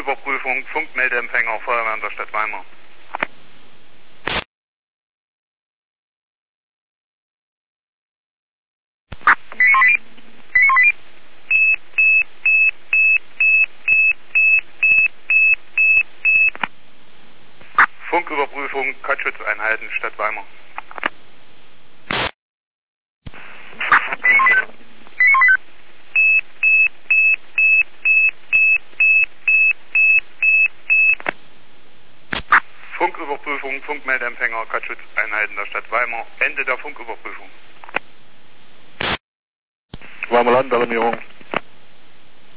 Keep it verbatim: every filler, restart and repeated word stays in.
Funküberprüfung, Funkmeldeempfänger, Feuerwehr der Stadt Weimar. Funküberprüfung, Katzschutzeinheiten, Stadt Weimar. Funküberprüfung, Funkmeldeempfänger, Katzschutzeinheiten der Stadt Weimar. Ende der Funküberprüfung. Weimar Landalarmierung.